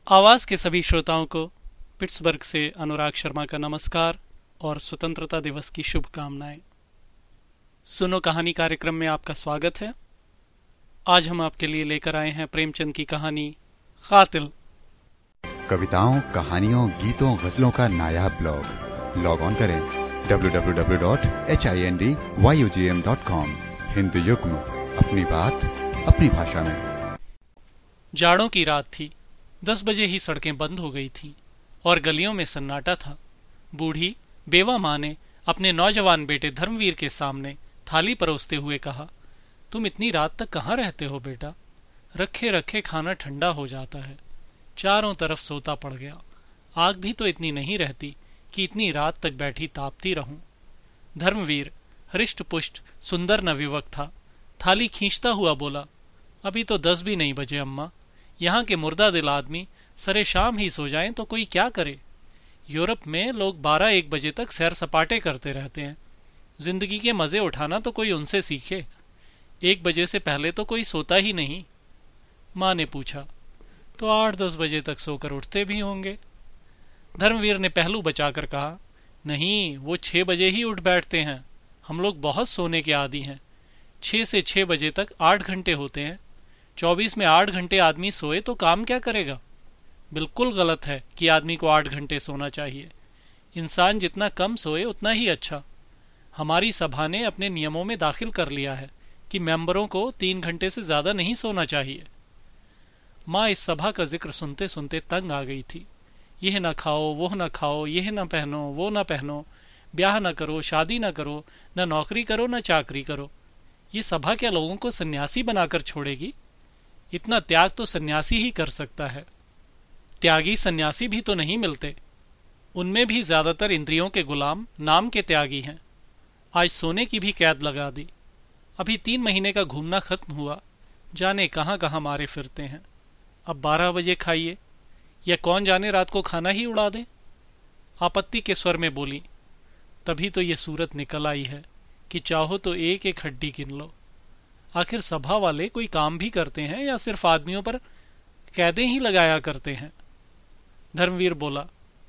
आवाज के सभी श्रोताओं को पिट्सबर्ग से अनुराग शर्मा का नमस्कार और स्वतंत्रता दिवस की शुभकामनाएं। सुनो कहानी कार्यक्रम में आपका स्वागत है। आज हम आपके लिए लेकर आए हैं प्रेमचंद की कहानी कातिल। कविताओं, कहानियों, गीतों, गजलों का नायाब ब्लॉग। लॉग ऑन करें www.hindyugm.com। हिंदी युग्म, अपनी बात अपनी भाषा में। जाड़ों की रात थी। 10 बजे ही सड़कें बंद हो गई थीं और गलियों में सन्नाटा था। बूढ़ी बेवा माँ ने अपने नौजवान बेटे धर्मवीर के सामने थाली परोसते हुए कहा, तुम इतनी रात तक कहाँ रहते हो बेटा? रखे रखे खाना ठंडा हो जाता है। चारों तरफ सोता पड़ गया। आग भी तो इतनी नहीं रहती कि इतनी रात तक बैठी तापती रहूं। धर्मवीर हृष्ट पुष्ट सुंदर नवयुवक था। थाली खींचता हुआ बोला, अभी तो 10 भी नहीं बजे अम्मा। यहाँ के मुर्दा दिल आदमी सरे शाम ही सो जाएं तो कोई क्या करे। यूरोप में लोग 12-1 बजे तक सैर सपाटे करते रहते हैं। जिंदगी के मजे उठाना तो कोई उनसे सीखे। 1 बजे से पहले तो कोई सोता ही नहीं। माँ ने पूछा, तो 8-10 बजे तक सोकर उठते भी होंगे? धर्मवीर ने पहलू बचाकर कहा, नहीं, वो 6 बजे ही उठ बैठते हैं। हम लोग बहुत सोने के आदी हैं। 6 से 6 बजे तक 8 घंटे होते हैं। 24 में 8 घंटे आदमी सोए तो काम क्या करेगा? बिल्कुल गलत है कि आदमी को 8 घंटे सोना चाहिए। इंसान जितना कम सोए उतना ही अच्छा। हमारी सभा ने अपने नियमों में दाखिल कर लिया है कि मेंबरों को 3 घंटे से ज्यादा नहीं सोना चाहिए। माँ इस सभा का जिक्र सुनते सुनते तंग आ गई थी। यह न खाओ, वो न खाओ, यह न पहनो, वो न पहनो, ब्याह न करो, शादी न करो, न नौकरी करो, न चाकरी करो। ये सभा क्या लोगों को सन्यासी बनाकर छोड़ेगी? इतना त्याग तो सन्यासी ही कर सकता है। त्यागी सन्यासी भी तो नहीं मिलते। उनमें भी ज्यादातर इंद्रियों के गुलाम, नाम के त्यागी हैं। आज सोने की भी कैद लगा दी। अभी 3 महीने का घूमना खत्म हुआ, जाने कहां कहां मारे फिरते हैं। अब 12 बजे खाइए, या कौन जाने रात को खाना ही उड़ा दे। आपत्ति के स्वर में बोली, तभी तो ये सूरत निकल आई है कि चाहो तो एक एक हड्डी गिन लो। आखिर सभा वाले कोई काम भी करते हैं या सिर्फ आदमियों पर कैदें ही लगाया करते हैं? धर्मवीर बोला,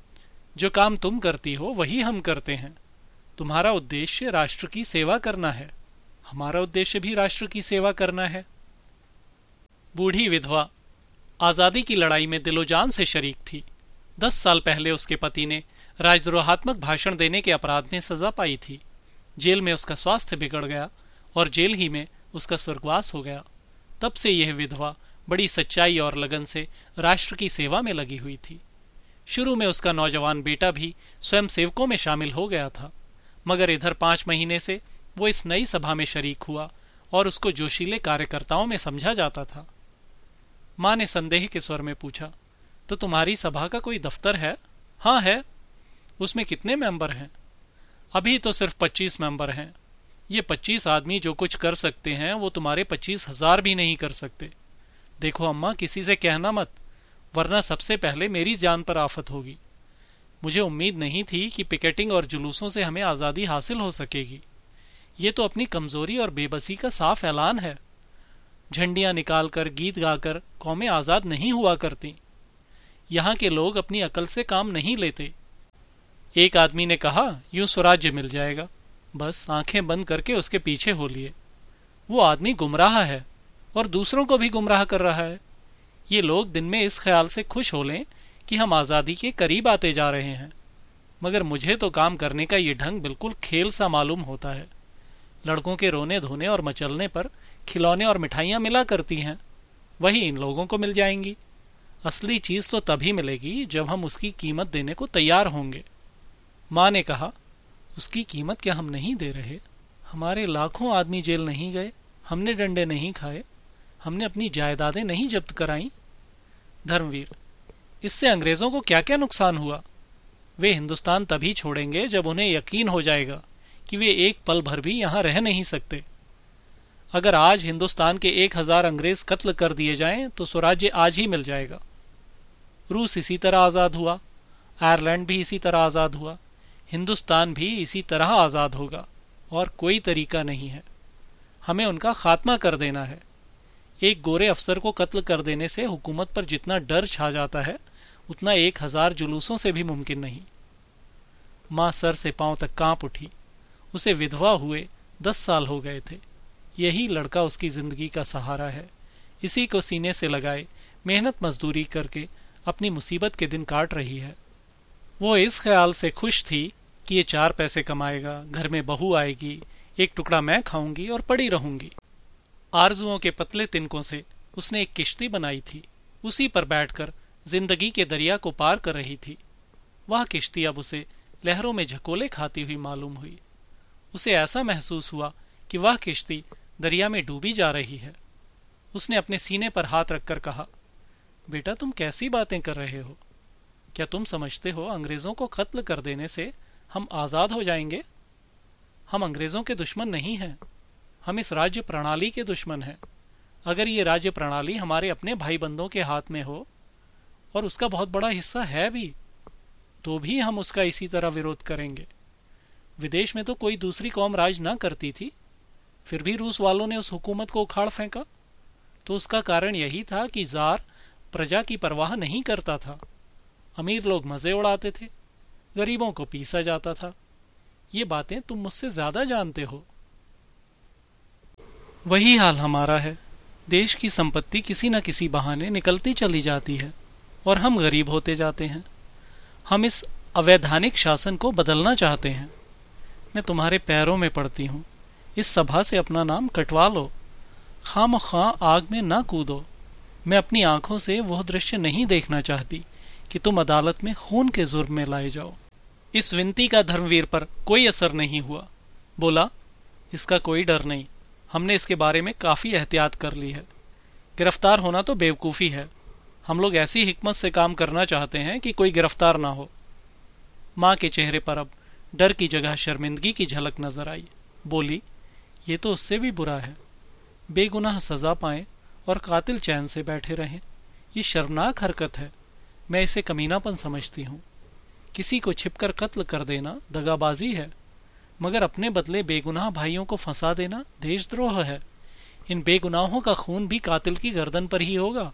जो काम तुम करती हो वही हम करते हैं। तुम्हारा उद्देश्य राष्ट्र की सेवा करना है, हमारा उद्देश्य भी राष्ट्र की सेवा करना है। बूढ़ी विधवा आजादी की लड़ाई में दिलोजान से शरीक थी। 10 साल पहले उसके पति ने राजद्रोहात्मक भाषण देने के अपराध में सजा पाई थी। जेल में उसका स्वास्थ्य बिगड़ गया और जेल ही में उसका स्वर्गवास हो गया। तब से यह विधवा बड़ी सच्चाई और लगन से राष्ट्र की सेवा में लगी हुई थी। शुरू में उसका नौजवान बेटा भी स्वयं सेवकों में शामिल हो गया था, मगर इधर 5 महीने से वो इस नई सभा में शरीक हुआ और उसको जोशीले कार्यकर्ताओं में समझा जाता था। माँ ने संदेह के स्वर में पूछा, तो तुम्हारी सभा का कोई दफ्तर है? हाँ है। उसमें कितने मेंबर हैं? अभी तो सिर्फ 25 मेंबर हैं। ये 25 आदमी जो कुछ कर सकते हैं वो तुम्हारे 25,000 भी नहीं कर सकते। देखो अम्मा, किसी से कहना मत, वरना सबसे पहले मेरी जान पर आफत होगी। मुझे उम्मीद नहीं थी कि पिकेटिंग और जुलूसों से हमें आजादी हासिल हो सकेगी। ये तो अपनी कमजोरी और बेबसी का साफ ऐलान है। झंडियां निकालकर, गीत गाकर कौमें आजाद नहीं हुआ करती। यहाँ के लोग अपनी अकल से काम नहीं लेते। एक आदमी ने कहा, यूं स्वराज्य मिल जाएगा, बस आंखें बंद करके उसके पीछे हो लिए। वो आदमी गुमराह है और दूसरों को भी गुमराह कर रहा है। ये लोग दिन में इस ख्याल से खुश हो लें कि हम आजादी के करीब आते जा रहे हैं, मगर मुझे तो काम करने का ये ढंग बिल्कुल खेल सा मालूम होता है। लड़कों के रोने धोने और मचलने पर खिलौने और मिठाइयां मिला करती हैं, वही इन लोगों को मिल जाएंगी। असली चीज तो तभी मिलेगी जब हम उसकी कीमत देने को तैयार होंगे। माँ ने कहा, उसकी कीमत क्या हम नहीं दे रहे? हमारे लाखों आदमी जेल नहीं गए, हमने डंडे नहीं खाए, हमने अपनी जायदादें नहीं जब्त कराई। धर्मवीर, इससे अंग्रेजों को क्या क्या नुकसान हुआ? वे हिंदुस्तान तभी छोड़ेंगे जब उन्हें यकीन हो जाएगा कि वे एक पल भर भी यहां रह नहीं सकते। अगर आज हिंदुस्तान के 1000 अंग्रेज कत्ल कर दिए जाएं तो स्वराज्य आज ही मिल जाएगा। रूस इसी तरह आजाद हुआ, आयरलैंड भी इसी तरह आजाद हुआ, हिंदुस्तान भी इसी तरह आजाद होगा, और कोई तरीका नहीं है। हमें उनका खात्मा कर देना है। एक गोरे अफसर को कत्ल कर देने से हुकूमत पर जितना डर छा जाता है, उतना 1000 जुलूसों से भी मुमकिन नहीं। माँ सर से पांव तक कांप उठी। उसे विधवा हुए 10 साल हो गए थे। यही लड़का उसकी जिंदगी का सहारा है। इसी को सीने से लगाए मेहनत मजदूरी करके अपनी मुसीबत के दिन काट रही है। वो इस ख्याल से खुश थी कि ये 4 पैसे कमाएगा, घर में बहू आएगी, एक टुकड़ा मैं खाऊंगी और पड़ी रहूंगी। आरजुओं के पतले तिनकों से उसने एक किश्ती बनाई थी। उसी पर बैठकर जिंदगी के दरिया को पार कर रही थी। वह किश्ती अब उसे लहरों में झकोले खाती हुई मालूम हुई। उसे ऐसा महसूस हुआ कि वह किश्ती दरिया में डूबी जा रही है। उसने अपने सीने पर हाथ रखकर कहा, बेटा तुम कैसी बातें कर रहे हो? क्या तुम समझते हो अंग्रेजों को कत्ल कर देने से हम आजाद हो जाएंगे? हम अंग्रेजों के दुश्मन नहीं हैं। हम इस राज्य प्रणाली के दुश्मन हैं। अगर ये राज्य प्रणाली हमारे अपने भाई बंदों के हाथ में हो, और उसका बहुत बड़ा हिस्सा है भी, तो भी हम उसका इसी तरह विरोध करेंगे। विदेश में तो कोई दूसरी कौम राज ना करती थी, फिर भी रूस वालों ने उस हुकूमत को उखाड़ फेंका। तो उसका कारण यही था कि जार प्रजा की परवाह नहीं करता था। अमीर लोग मजे उड़ाते थे, गरीबों को पीसा जाता था। ये बातें तुम मुझसे ज्यादा जानते हो। वही हाल हमारा है। देश की संपत्ति किसी न किसी बहाने निकलती चली जाती है और हम गरीब होते जाते हैं। हम इस अवैधानिक शासन को बदलना चाहते हैं। मैं तुम्हारे पैरों में पड़ती हूँ, इस सभा से अपना नाम कटवा लो। खामख्वाह आग में ना कूदो। मैं अपनी आंखों से वह दृश्य नहीं देखना चाहती कि तुम अदालत में खून के जुर्म में लाए जाओ। इस विनती का धर्मवीर पर कोई असर नहीं हुआ। बोला, इसका कोई डर नहीं, हमने इसके बारे में काफी एहतियात कर ली है। गिरफ्तार होना तो बेवकूफी है। हम लोग ऐसी हिकमत से काम करना चाहते हैं कि कोई गिरफ्तार ना हो। माँ के चेहरे पर अब डर की जगह शर्मिंदगी की झलक नजर आई। बोली, ये तो उससे भी बुरा है। बेगुनाह सजा पाएं और कातिल चैन से बैठे रहें। ये शर्मनाक हरकत है। मैं इसे कमीनापन समझती हूँ। किसी को छिपकर कत्ल कर देना दगाबाजी है, मगर अपने बदले बेगुनाह भाइयों को फंसा देना देशद्रोह है। इन बेगुनाहों का खून भी कातिल की गर्दन पर ही होगा।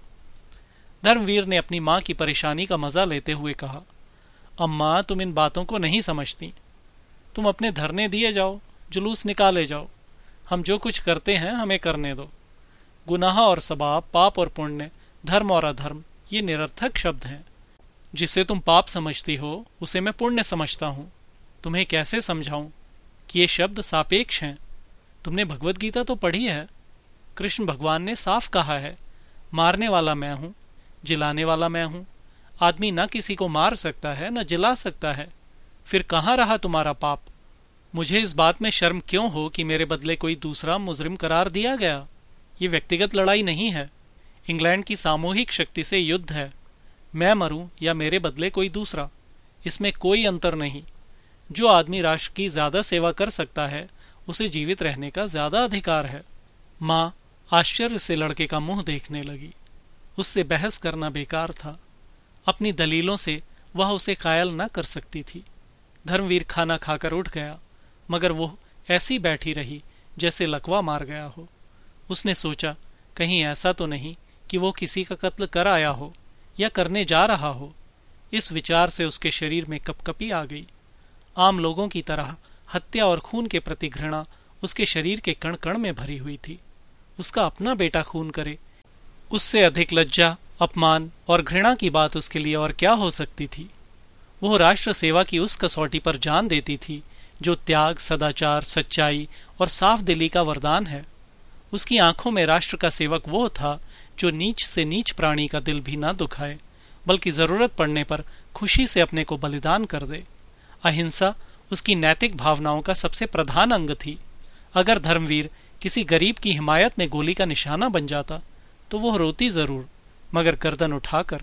धर्मवीर ने अपनी माँ की परेशानी का मजा लेते हुए कहा, अम्मा तुम इन बातों को नहीं समझती। तुम अपने धरने दिए जाओ, जुलूस निकाले जाओ। हम जो कुछ करते हैं हमें करने दो। गुनाह और सबाब, पाप और पुण्य, धर्म और अधर्म, ये निरर्थक शब्द हैं। जिसे तुम पाप समझती हो उसे मैं पुण्य समझता हूँ। तुम्हें कैसे समझाऊं कि ये शब्द सापेक्ष हैं? तुमने भगवत गीता तो पढ़ी है। कृष्ण भगवान ने साफ कहा है, मारने वाला मैं हूं, जिलाने वाला मैं हूं। आदमी न किसी को मार सकता है न जिला सकता है। फिर कहाँ रहा तुम्हारा पाप? मुझे इस बात में शर्म क्यों हो कि मेरे बदले कोई दूसरा मुजरिम करार दिया गया? ये व्यक्तिगत लड़ाई नहीं है। इंग्लैंड की सामूहिक शक्ति से युद्ध है। मैं मरूं या मेरे बदले कोई दूसरा, इसमें कोई अंतर नहीं। जो आदमी राष्ट्र की ज्यादा सेवा कर सकता है उसे जीवित रहने का ज्यादा अधिकार है। माँ आश्चर्य से लड़के का मुंह देखने लगी। उससे बहस करना बेकार था। अपनी दलीलों से वह उसे कायल न कर सकती थी। धर्मवीर खाना खाकर उठ गया, मगर वो ऐसी बैठी रही जैसे लकवा मार गया हो। उसने सोचा, कहीं ऐसा तो नहीं कि वो किसी का कत्ल कर आया हो या करने जा रहा हो। इस विचार से उसके शरीर में कपकपी आ गई। आम लोगों की तरह हत्या और खून के प्रति घृणा उसके शरीर के कण कण में भरी हुई थी। उसका अपना बेटा खून करे, उससे अधिक लज्जा, अपमान और घृणा की बात उसके लिए और क्या हो सकती थी? वो राष्ट्र सेवा की उस कसौटी पर जान देती थी जो त्याग, सदाचार, सच्चाई और साफ दिली का वरदान है। उसकी आंखों में राष्ट्र का सेवक वो था जो नीच से नीच प्राणी का दिल भी ना दुखाए, बल्कि जरूरत पड़ने पर खुशी से अपने को बलिदान कर दे। अहिंसा उसकी नैतिक भावनाओं का सबसे प्रधान अंग थी। अगर धर्मवीर किसी गरीब की हिमायत में गोली का निशाना बन जाता तो वह रोती जरूर, मगर गर्दन उठाकर।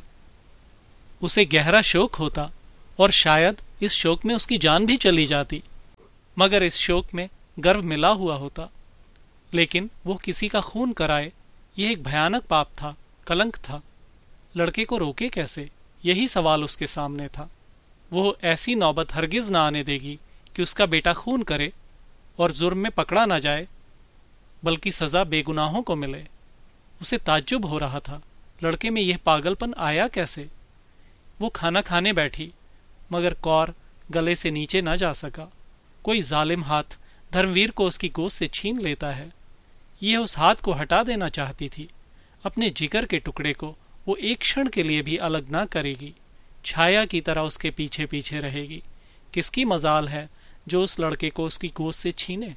उसे गहरा शोक होता और शायद इस शोक में उसकी जान भी चली जाती, मगर इस शोक में गर्व मिला हुआ होता। लेकिन वो किसी का खून कराए, यह एक भयानक पाप था, कलंक था। लड़के को रोके कैसे, यही सवाल उसके सामने था। वो ऐसी नौबत हरगिज न आने देगी कि उसका बेटा खून करे और जुर्म में पकड़ा न जाए, बल्कि सजा बेगुनाहों को मिले। उसे ताज्जुब हो रहा था, लड़के में यह पागलपन आया कैसे? वो खाना खाने बैठी, मगर कौर गले से नीचे न जा सका। कोई जालिम हाथ धर्मवीर को उसकी गोद से छीन लेता है। यह उस हाथ को हटा देना चाहती थी। अपने जिगर के टुकड़े को वो एक क्षण के लिए भी अलग ना करेगी, छाया की तरह उसके पीछे पीछे रहेगी। किसकी मजाल है जो उस लड़के को उसकी गोद से छीने।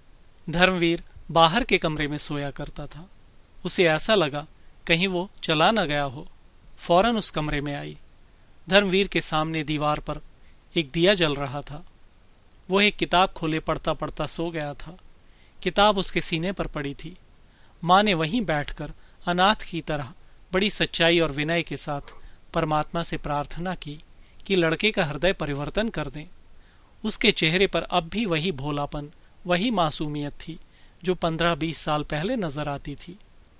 धर्मवीर बाहर के कमरे में सोया करता था। उसे ऐसा लगा कहीं वो चला न गया हो। फौरन उस कमरे में आई। धर्मवीर के सामने दीवार पर एक दिया जल रहा था। वो एक किताब खोले पढ़ता पढ़ता सो गया था। किताब उसके सीने पर पड़ी थी। माँ ने वहीं बैठकर अनाथ की तरह बड़ी सच्चाई और विनय के साथ परमात्मा से प्रार्थना की कि लड़के का हृदय परिवर्तन कर दें। उसके चेहरे पर अब भी वही भोलापन, वही मासूमियत थी जो 15-20 साल पहले नजर आती थी।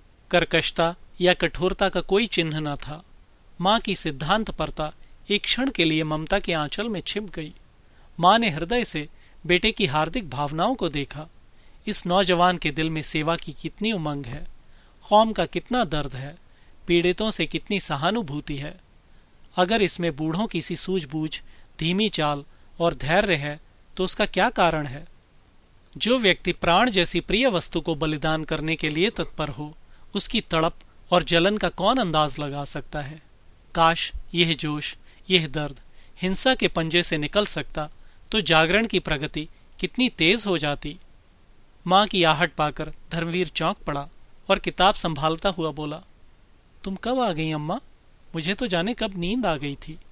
कर्कशता या कठोरता का कोई चिन्ह न था। माँ की सिद्धांत परता एक क्षण के लिए ममता के आंचल में छिप गई। माँ ने हृदय से बेटे की हार्दिक भावनाओं को देखा। इस नौजवान के दिल में सेवा की कितनी उमंग है, कौम का कितना दर्द है, पीड़ितों से कितनी सहानुभूति है। अगर इसमें बूढ़ों की सी सूझबूझ, धीमी चाल और धैर्य है तो उसका क्या कारण है? जो व्यक्ति प्राण जैसी प्रिय वस्तु को बलिदान करने के लिए तत्पर हो, उसकी तड़प और जलन का कौन अंदाज लगा सकता है? काश यह जोश, यह दर्द हिंसा के पंजे से निकल सकता तो जागरण की प्रगति कितनी तेज हो जाती। माँ की आहट पाकर धर्मवीर चौंक पड़ा और किताब संभालता हुआ बोला, तुम कब आ गई अम्मा? मुझे तो जाने कब नींद आ गई थी।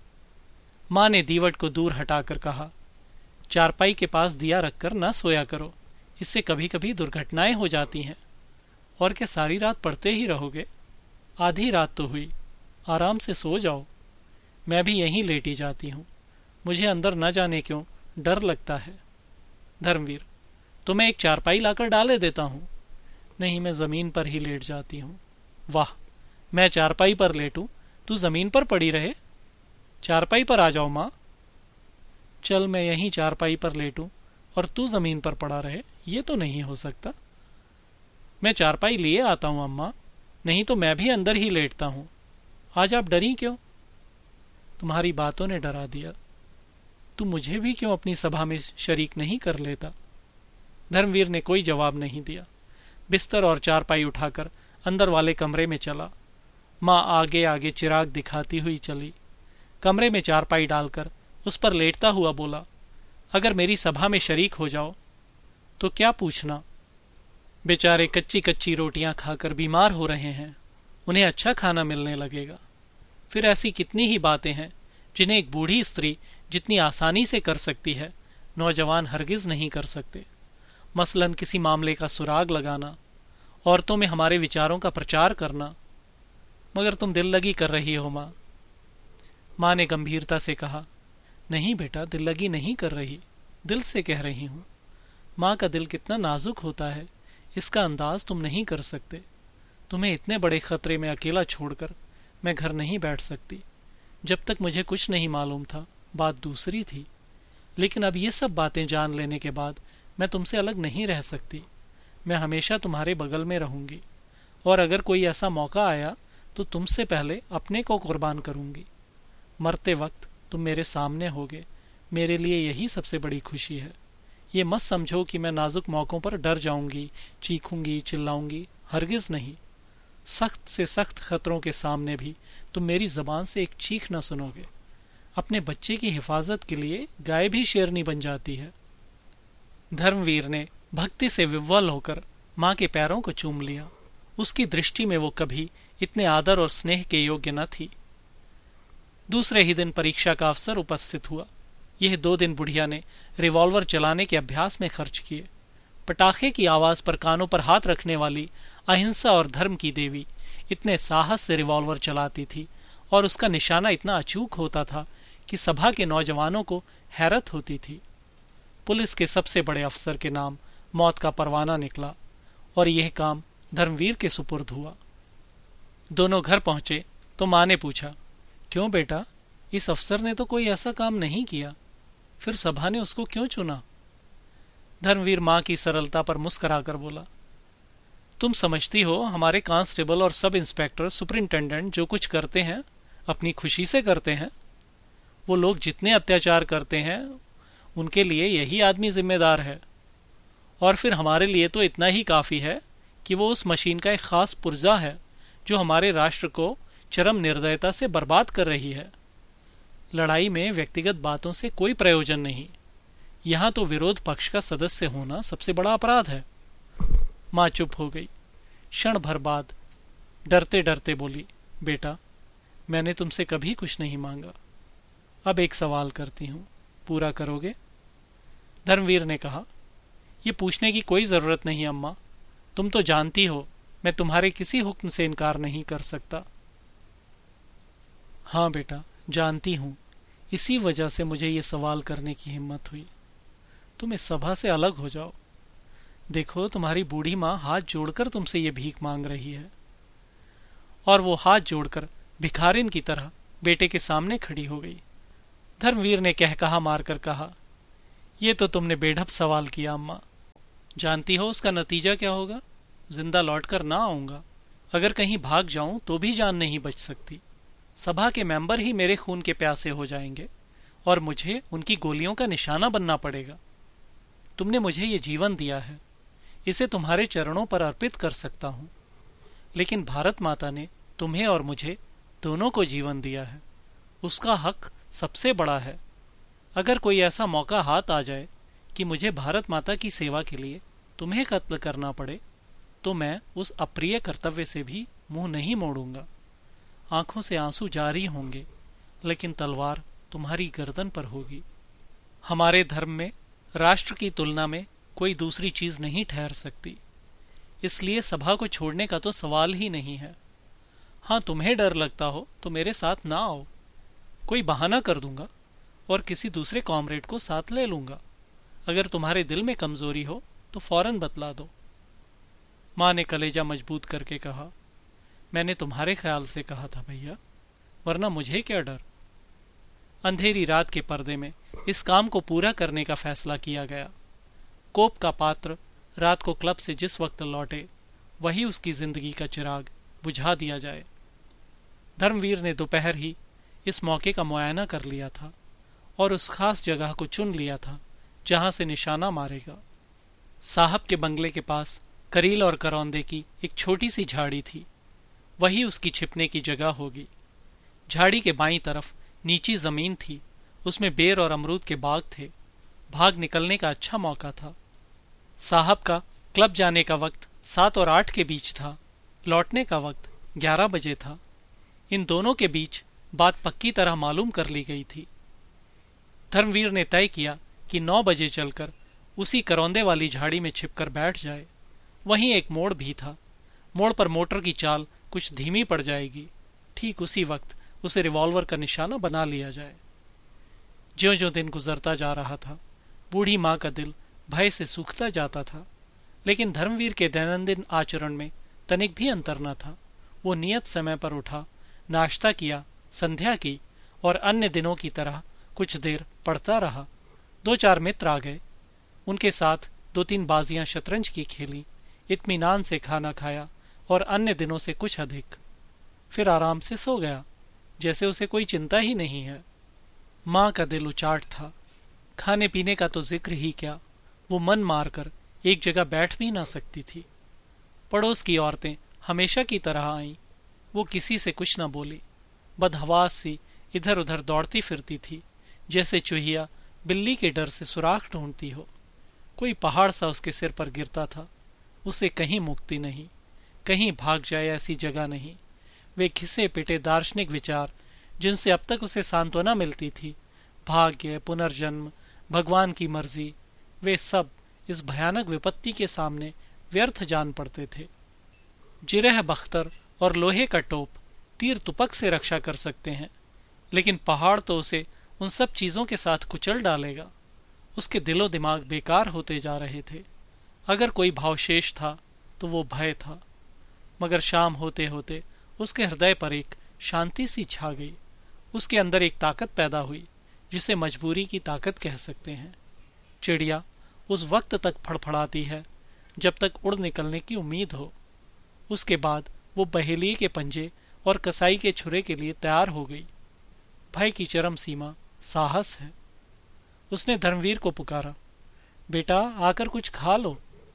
माँ ने दीवट को दूर हटाकर कहा, चारपाई के पास दिया रखकर न सोया करो, इससे कभी कभी दुर्घटनाएं हो जाती हैं। और क्या सारी रात पढ़ते ही रहोगे? आधी रात तो हुई, आराम से सो जाओ। मैं भी यहीं लेटी जाती हूँ, मुझे अंदर न जाने क्यों डर लगता है। धर्मवीर, तो मैं एक चारपाई लाकर डाले देता हूँ। नहीं, मैं जमीन पर ही लेट जाती हूँ। वाह, मैं चारपाई पर लेटूं, तू जमीन पर पड़ी रहे। चारपाई पर आ जाओ माँ। चल, मैं यहीं चारपाई पर लेटूं और तू जमीन पर पड़ा रहे, ये तो नहीं हो सकता। मैं चारपाई लिए आता हूँ अम्मा, नहीं तो मैं भी अंदर ही लेटता हूँ। आज आप डरी क्यों? तुम्हारी बातों ने डरा दिया। तू मुझे भी क्यों अपनी सभा में शरीक नहीं कर लेता? धर्मवीर ने कोई जवाब नहीं दिया। बिस्तर और चारपाई उठाकर अंदर वाले कमरे में चला। माँ आगे आगे चिराग दिखाती हुई चली। कमरे में चारपाई डालकर उस पर लेटता हुआ बोला, अगर मेरी सभा में शरीक हो जाओ तो क्या पूछना? बेचारे कच्ची कच्ची रोटियां खाकर बीमार हो रहे हैं, उन्हें अच्छा खाना मिलने लगेगा। फिर ऐसी कितनी ही बातें हैं जिन्हें एक बूढ़ी स्त्री जितनी आसानी से कर सकती है, नौजवान हरगिज नहीं कर सकते। मसलन किसी मामले का सुराग लगाना, औरतों में हमारे विचारों का प्रचार करना। मगर तुम दिल लगी कर रही हो माँ। माँ ने गंभीरता से कहा, नहीं बेटा, दिल लगी नहीं कर रही, दिल से कह रही हूं। माँ का दिल कितना नाजुक होता है, इसका अंदाज तुम नहीं कर सकते। तुम्हें इतने बड़े खतरे में अकेला छोड़कर मैं घर नहीं बैठ सकती। जब तक मुझे कुछ नहीं मालूम था, बात दूसरी थी, लेकिन अब ये सब बातें जान लेने के बाद मैं तुमसे अलग नहीं रह सकती। मैं हमेशा तुम्हारे बगल में रहूंगी, और अगर कोई ऐसा मौका आया तो तुमसे पहले अपने को कुर्बान करूंगी। मरते वक्त तुम मेरे सामने होगे, मेरे लिए यही सबसे बड़ी खुशी है। ये मत समझो कि मैं नाजुक मौकों पर डर जाऊंगी, चीखूंगी, चिल्लाऊंगी, हरगिज नहीं। सख्त से सख्त खतरों के सामने भी तुम मेरी जबान से एक चीख न सुनोगे। अपने बच्चे की हिफाजत के लिए गाय भी शेरनी बन जाती है। धर्मवीर ने भक्ति से विह्वल होकर माँ के पैरों को चूम लिया। उसकी दृष्टि में वो कभी इतने आदर और स्नेह के योग्य न थी। दूसरे ही दिन परीक्षा का अवसर उपस्थित हुआ। यह 2 दिन बुढ़िया ने रिवॉल्वर चलाने के अभ्यास में खर्च किए। पटाखे की आवाज पर कानों पर हाथ रखने वाली अहिंसा और धर्म की देवी इतने साहस से रिवॉल्वर चलाती थी और उसका निशाना इतना अचूक होता था कि सभा के नौजवानों को हैरत होती थी। पुलिस के सबसे बड़े अफसर के नाम मौत का परवाना निकला और यह काम धर्मवीर के सुपुर्द हुआ। दोनों घर पहुंचे तो माँ ने पूछा, क्यों बेटा, इस अफसर ने तो कोई ऐसा काम नहीं किया, फिर सभा ने उसको क्यों चुना? धर्मवीर माँ की सरलता पर मुस्कुराकर बोला, तुम समझती हो हमारे कांस्टेबल और सब इंस्पेक्टर सुपरिंटेंडेंट जो कुछ करते हैं अपनी खुशी से करते हैं। वो लोग जितने अत्याचार करते हैं उनके लिए यही आदमी जिम्मेदार है। और फिर हमारे लिए तो इतना ही काफी है कि वो उस मशीन का एक खास पुर्जा है जो हमारे राष्ट्र को चरम निर्दयता से बर्बाद कर रही है। लड़ाई में व्यक्तिगत बातों से कोई प्रयोजन नहीं। यहाँ तो विरोध पक्ष का सदस्य होना सबसे बड़ा अपराध है। माँ चुप हो गई। क्षण भर बाद डरते डरते बोली, बेटा, मैंने तुमसे कभी कुछ नहीं मांगा। अब एक सवाल करती हूँ, पूरा करोगे? धर्मवीर ने कहा, ये पूछने की कोई जरूरत नहीं अम्मा, तुम तो जानती हो मैं तुम्हारे किसी हुक्म से इनकार नहीं कर सकता। हाँ बेटा, जानती हूं, इसी वजह से मुझे ये सवाल करने की हिम्मत हुई। तुम इस सभा से अलग हो जाओ। देखो, तुम्हारी बूढ़ी माँ हाथ जोड़कर तुमसे ये भीख मांग रही है। और वो हाथ जोड़कर भिखारिन की तरह बेटे के सामने खड़ी हो गई। धर्मवीर ने कहकहा मारकर कहा, ये तो तुमने बेढप सवाल किया अम्मा। जानती हो उसका नतीजा क्या होगा? जिंदा लौटकर ना आऊंगा। अगर कहीं भाग जाऊं तो भी जान नहीं बच सकती। सभा के मेंबर ही मेरे खून के प्यासे हो जाएंगे और मुझे उनकी गोलियों का निशाना बनना पड़ेगा। तुमने मुझे ये जीवन दिया है, इसे तुम्हारे चरणों पर अर्पित कर सकता हूं। लेकिन भारत माता ने तुम्हें और मुझे दोनों को जीवन दिया है, उसका हक सबसे बड़ा है। अगर कोई ऐसा मौका हाथ आ जाए कि मुझे भारत माता की सेवा के लिए तुम्हें कत्ल करना पड़े, तो मैं उस अप्रिय कर्तव्य से भी मुंह नहीं मोड़ूंगा। आंखों से आंसू जारी होंगे, लेकिन तलवार तुम्हारी गर्दन पर होगी। हमारे धर्म में राष्ट्र की तुलना में कोई दूसरी चीज नहीं ठहर सकती, इसलिए सभा को छोड़ने का तो सवाल ही नहीं है। हाँ, तुम्हें डर लगता हो तो मेरे साथ ना आओ, कोई बहाना कर दूंगा और किसी दूसरे कॉमरेड को साथ ले लूंगा। अगर तुम्हारे दिल में कमजोरी हो तो फौरन बतला दो। माँ ने कलेजा मजबूत करके कहा, मैंने तुम्हारे ख्याल से कहा था भैया, वरना मुझे क्या डर। अंधेरी रात के पर्दे में इस काम को पूरा करने का फैसला किया गया। कोप का पात्र रात को क्लब से जिस वक्त लौटे, वही उसकी जिंदगी का चिराग बुझा दिया जाए। धर्मवीर ने दोपहर ही इस मौके का मुआयना कर लिया था और उस खास जगह को चुन लिया था जहां से निशाना मारेगा। साहब के बंगले के पास करील और करौंदे की एक छोटी सी झाड़ी थी, वही उसकी छिपने की जगह होगी। झाड़ी के बाईं तरफ नीची जमीन थी, उसमें बेर और अमरूद के बाग थे। भाग निकलने का अच्छा मौका था। साहब का क्लब जाने का वक्त 7 और 8 के बीच था, लौटने का वक्त 11 बजे था। इन दोनों के बीच बात पक्की तरह मालूम कर ली गई थी। धर्मवीर ने तय किया कि 9 बजे चलकर उसी करौंदे वाली झाड़ी में छिपकर बैठ जाए। वहीं एक मोड़ भी था। मोड़ पर मोटर की चाल कुछ धीमी पड़ जाएगी, ठीक उसी वक्त उसे रिवॉल्वर का निशाना बना लिया जाए। ज्यों ज्यों दिन गुजरता जा रहा था, बूढ़ी माँ का दिल भय से सूखता जाता था। लेकिन धर्मवीर के दैनंदिन आचरण में तनिक भी अंतर न था। वो नियत समय पर उठा, नाश्ता किया, संध्या की और अन्य दिनों की तरह कुछ देर पढ़ता रहा। 2-4 मित्र आ गए, उनके साथ 2-3 बाजियां शतरंज की खेली, इत्मीनान से खाना खाया और अन्य दिनों से कुछ अधिक। फिर आराम से सो गया, जैसे उसे कोई चिंता ही नहीं है। माँ का दिल उचाट था। खाने पीने का तो जिक्र ही क्या, वो मन मारकर एक जगह बैठ भी ना सकती थी। पड़ोस की औरतें हमेशा की तरह आईं, वो किसी से कुछ न बोली, बदहवास सी इधर उधर दौड़ती फिरती थी, जैसे चूहिया बिल्ली के डर से सुराख ढूंढती हो। कोई पहाड़ सा उसके सिर पर गिरता था, उसे कहीं मुक्ति नहीं, कहीं भाग जाए ऐसी जगह नहीं। वे घिसे पिटे दार्शनिक विचार जिनसे अब तक उसे सांत्वना मिलती थी, भाग्य, पुनर्जन्म, भगवान की मर्जी, वे सब इस भयानक विपत्ति के सामने व्यर्थ जान पड़ते थे। जिरह बख्तर और लोहे का टोप तीर तुपक से रक्षा कर सकते हैं, लेकिन पहाड़ तो उसे उन सब चीजों के साथ कुचल डालेगा। उसके दिलो दिमाग बेकार होते जा रहे थे। अगर कोई भाव शेष था तो वो भय था। मगर शाम होते होते उसके हृदय पर एक शांति सी छा गई। उसके अंदर एक ताकत पैदा हुई जिसे मजबूरी की ताकत कह सकते हैं। चिड़िया उस वक्त तक फड़फड़ाती है जब तक उड़ निकलने की उम्मीद हो। उसके बाद वो बहेलिये के पंजे और कसाई के छुरे के लिए तैयार हो गई। भय की चरम सीमा साहस है। उसने धर्मवीर को पुकारा, बेटा आकर कुछ खा लो।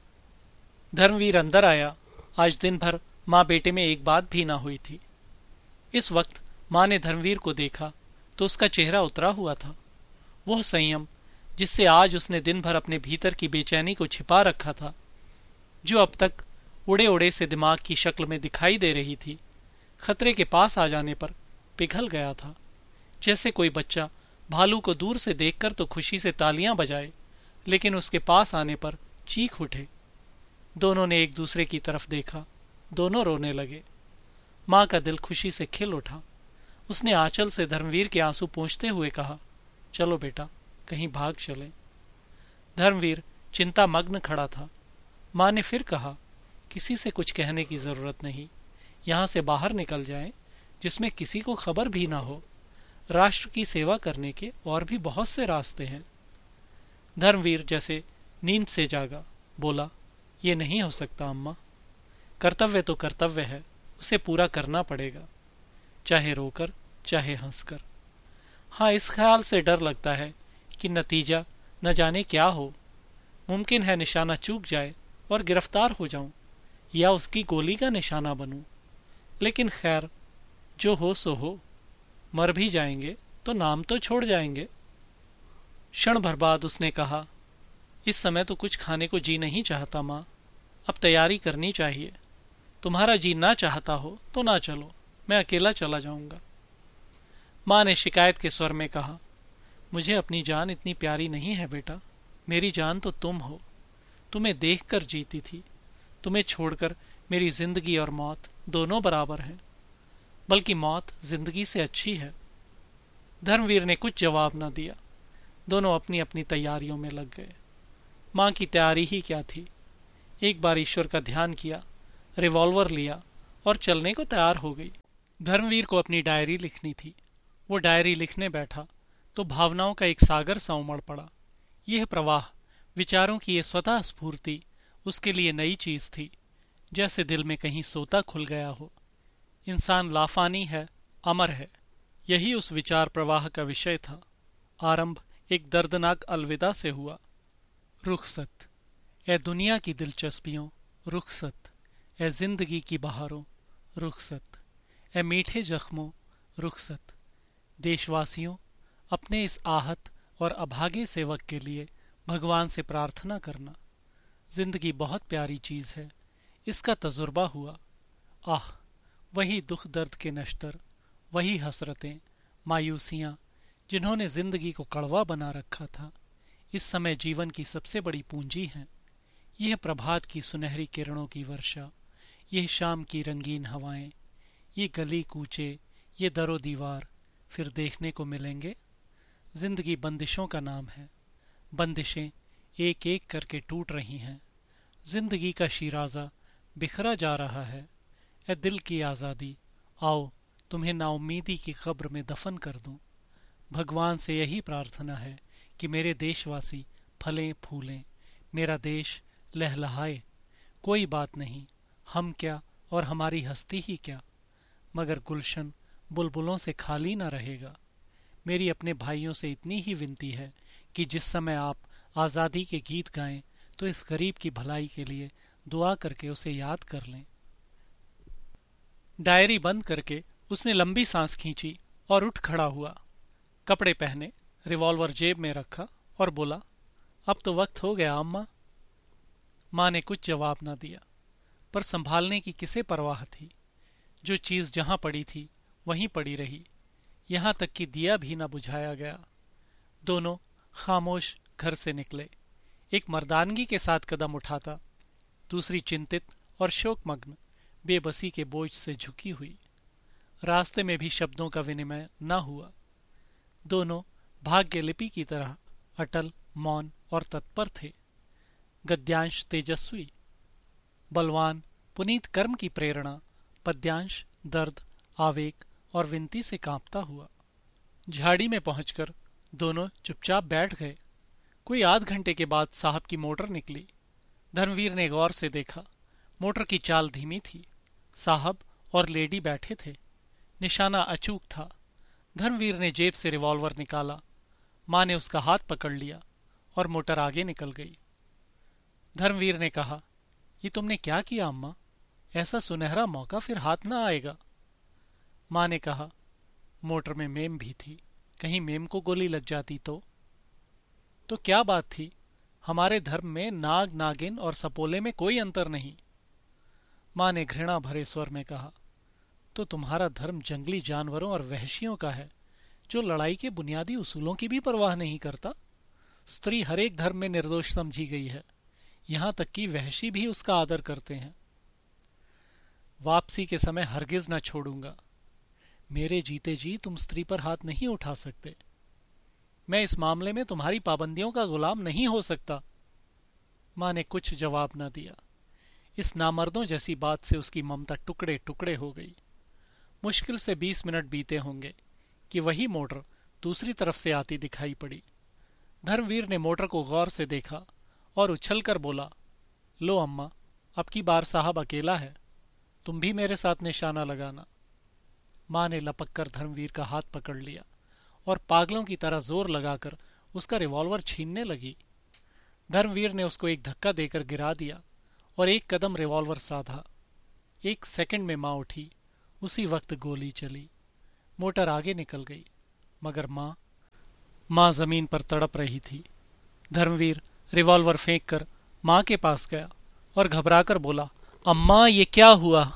धर्मवीर अंदर आया। आज दिन भर माँ बेटे में एक बात भी ना हुई थी। इस वक्त माँ ने धर्मवीर को देखा तो उसका चेहरा उतरा हुआ था। वह संयम जिससे आज उसने दिन भर अपने भीतर की बेचैनी को छिपा रखा था, जो अब तक उड़े उड़े से दिमाग की शक्ल में दिखाई दे रही थी, खतरे के पास आ जाने पर पिघल गया था। जैसे कोई बच्चा भालू को दूर से देखकर तो खुशी से तालियां बजाए, लेकिन उसके पास आने पर चीख उठे। दोनों ने एक दूसरे की तरफ देखा। दोनों रोने लगे। माँ का दिल खुशी से खिल उठा। उसने आंचल से धर्मवीर के आंसू पोंछते हुए कहा, चलो बेटा कहीं भाग चलें। धर्मवीर चिंता मग्न खड़ा था। माँ ने फिर कहा, किसी से कुछ कहने की जरूरत नहीं, यहां से बाहर निकल जाएं, जिसमें किसी को खबर भी ना हो। राष्ट्र की सेवा करने के और भी बहुत से रास्ते हैं। धर्मवीर जैसे नींद से जागा, बोला, ये नहीं हो सकता अम्मा। कर्तव्य तो कर्तव्य है, उसे पूरा करना पड़ेगा, चाहे रोकर चाहे हंसकर। हाँ, इस ख्याल से डर लगता है कि नतीजा न जाने क्या हो। मुमकिन है निशाना चूक जाए और गिरफ्तार हो जाऊं, या उसकी गोली का निशाना बनूं। लेकिन खैर, जो हो सो हो। मर भी जाएंगे तो नाम तो छोड़ जाएंगे। क्षण भर बाद उसने कहा, इस समय तो कुछ खाने को जी नहीं चाहता माँ, अब तैयारी करनी चाहिए। तुम्हारा जी ना चाहता हो तो ना चलो, मैं अकेला चला जाऊंगा। माँ ने शिकायत के स्वर में कहा, मुझे अपनी जान इतनी प्यारी नहीं है बेटा। मेरी जान तो तुम हो। तुम्हें देखकर जीती थी। तुम्हें छोड़कर मेरी जिंदगी और मौत दोनों बराबर हैं, बल्कि मौत जिंदगी से अच्छी है। धर्मवीर ने कुछ जवाब न दिया। दोनों अपनी अपनी तैयारियों में लग गए। माँ की तैयारी ही क्या थी। एक बार ईश्वर का ध्यान किया, रिवॉल्वर लिया और चलने को तैयार हो गई। धर्मवीर को अपनी डायरी लिखनी थी। वो डायरी लिखने बैठा तो भावनाओं का एक सागर सा उमड़ पड़ा। यह प्रवाह, विचारों की ये स्वतः स्फूर्ति उसके लिए नई चीज थी, जैसे दिल में कहीं सोता खुल गया हो। इंसान लाफानी है, अमर है, यही उस विचार प्रवाह का विषय था। आरंभ एक दर्दनाक अलविदा से हुआ। रुखसत, ए दुनिया की दिलचस्पियों रुखसत, ए जिंदगी की बहारों रुखसत, ए मीठे जख्मों रुखसत। देशवासियों, अपने इस आहत और अभागे सेवक के लिए भगवान से प्रार्थना करना। जिंदगी बहुत प्यारी चीज है, इसका तजुर्बा हुआ। आह, वही दुख दर्द के नश्तर, वही हसरतें, मायूसियां, जिन्होंने जिंदगी को कड़वा बना रखा था, इस समय जीवन की सबसे बड़ी पूंजी हैं। यह प्रभात की सुनहरी किरणों की वर्षा, यह शाम की रंगीन हवाएं, ये गली कूचे, ये दरो दीवार फिर देखने को मिलेंगे। जिंदगी बंदिशों का नाम है। बंदिशें एक एक करके टूट रही हैं। जिंदगी का शीराजा बिखरा जा रहा है। ए दिल की आज़ादी, आओ तुम्हें नाउम्मीदी की कब्र में दफन कर दूं। भगवान से यही प्रार्थना है कि मेरे देशवासी फलें फूलें, मेरा देश लहलहाए। कोई बात नहीं, हम क्या और हमारी हस्ती ही क्या, मगर गुलशन बुलबुलों से खाली न रहेगा। मेरी अपने भाइयों से इतनी ही विनती है कि जिस समय आप आज़ादी के गीत गाएं तो इस गरीब की भलाई के लिए दुआ करके उसे याद कर लें। डायरी बंद करके उसने लंबी सांस खींची और उठ खड़ा हुआ। कपड़े पहने, रिवॉल्वर जेब में रखा और बोला, अब तो वक्त हो गया अम्मा। माँ ने कुछ जवाब न दिया, पर संभालने की किसे परवाह थी। जो चीज जहां पड़ी थी वहीं पड़ी रही, यहां तक कि दिया भी न बुझाया गया। दोनों खामोश घर से निकले। एक मर्दानगी के साथ कदम उठाता, दूसरी चिंतित और शोकमग्न बेबसी के बोझ से झुकी हुई। रास्ते में भी शब्दों का विनिमय न हुआ। दोनों भाग्य लिपि की तरह अटल, मौन और तत्पर थे। गद्यांश तेजस्वी, बलवान पुनीत कर्म की प्रेरणा, पद्यांश दर्द, आवेग और विनती से कांपता हुआ। झाड़ी में पहुंचकर दोनों चुपचाप बैठ गए। कोई आध घंटे के बाद साहब की मोटर निकली। धर्मवीर ने गौर से देखा। मोटर की चाल धीमी थी। साहब और लेडी बैठे थे। निशाना अचूक था। धर्मवीर ने जेब से रिवॉल्वर निकाला मां ने उसका हाथ पकड़ लिया और मोटर आगे निकल गई। धर्मवीर ने कहा, ये तुमने क्या किया अम्मा? ऐसा सुनहरा मौका फिर हाथ ना आएगा। मां ने कहा, मोटर में मेम भी थी, कहीं मेम को गोली लग जाती तो क्या बात थी? हमारे धर्म में नाग, नागिन और सपोले में कोई अंतर नहीं। मां ने घृणा भरे स्वर में कहा, तो तुम्हारा धर्म जंगली जानवरों और वहशियों का है, जो लड़ाई के बुनियादी उसूलों की भी परवाह नहीं करता। स्त्री हर एक धर्म में निर्दोष समझी गई है, यहां तक कि वहशी भी उसका आदर करते हैं। वापसी के समय हरगिज न छोड़ूंगा। मेरे जीते जी तुम स्त्री पर हाथ नहीं उठा सकते। मैं इस मामले में तुम्हारी पाबंदियों का गुलाम नहीं हो सकता। मां ने कुछ जवाब न दिया। इस नामर्दों जैसी बात से उसकी ममता टुकड़े टुकड़े हो गई। मुश्किल से 20 मिनट बीते होंगे कि वही मोटर दूसरी तरफ से आती दिखाई पड़ी। धर्मवीर ने मोटर को गौर से देखा और उछलकर बोला, लो अम्मा, अब की बार साहब अकेला है, तुम भी मेरे साथ निशाना लगाना। मां ने लपककर धर्मवीर का हाथ पकड़ लिया और पागलों की तरह जोर लगाकर उसका रिवॉल्वर छीनने लगी। धर्मवीर ने उसको एक धक्का देकर गिरा दिया और एक कदम रिवॉल्वर साधा। 1 सेकंड में मां उठी। उसी वक्त गोली चली। मोटर आगे निकल गई, मगर मां जमीन पर तड़प रही थी। धर्मवीर रिवॉल्वर फेंककर मां के पास गया और घबराकर बोला, अम्मा, ये क्या हुआ?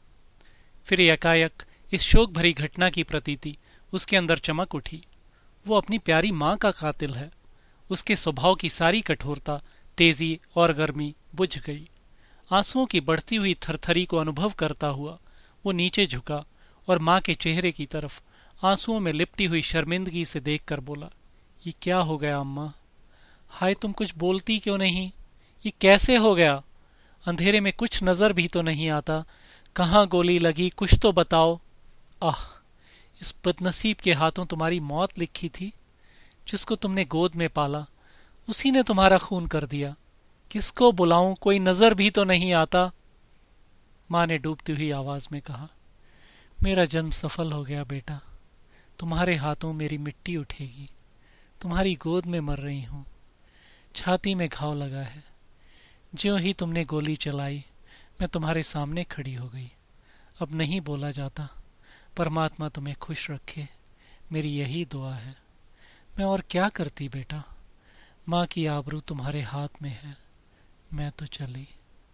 फिर एकाएक इस शोक भरी घटना की प्रतीति उसके अंदर चमक उठी। वो अपनी प्यारी मां का कातिल है। उसके स्वभाव की सारी कठोरता, तेजी और गर्मी बुझ गई। आंसुओं की बढ़ती हुई थरथरी को अनुभव करता हुआ वो नीचे झुका और मां के चेहरे की तरफ आंसुओं में लिपटी हुई शर्मिंदगी से देखकर बोला, ये क्या हो गया अम्मा? हाय, तुम कुछ बोलती क्यों नहीं? ये कैसे हो गया? अंधेरे में कुछ नजर भी तो नहीं आता। कहाँ गोली लगी, कुछ तो बताओ। आह, इस बदनसीब के हाथों तुम्हारी मौत लिखी थी। जिसको तुमने गोद में पाला, उसी ने तुम्हारा खून कर दिया। किसको बुलाऊं? कोई नजर भी तो नहीं आता। मां ने डूबती हुई आवाज में कहा, मेरा जन्म सफल हो गया बेटा। तुम्हारे हाथों मेरी मिट्टी उठेगी। तुम्हारी गोद में मर रही हूं। छाती में घाव लगा है। ज्यों ही तुमने गोली चलाई, मैं तुम्हारे सामने खड़ी हो गई। अब नहीं बोला जाता। परमात्मा तुम्हें खुश रखे, मेरी यही दुआ है। मैं और क्या करती बेटा? मां की आबरू तुम्हारे हाथ में है। मैं तो चली।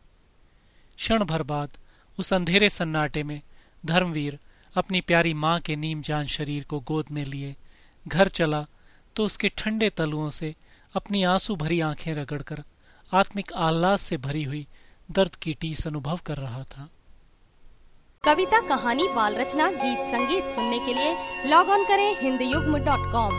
क्षण भर बाद उस अंधेरे सन्नाटे में धर्मवीर अपनी प्यारी मां के नीम जान शरीर को गोद में लिए घर चला तो उसके ठंडे तलुओं से अपनी आंसू भरी आंखें रगड़कर आत्मिक आह्लाद से भरी हुई दर्द की टीस अनुभव कर रहा था। कविता, कहानी, बाल रचना, गीत संगीत सुनने के लिए लॉग ऑन करें हिंदयुग्म.com।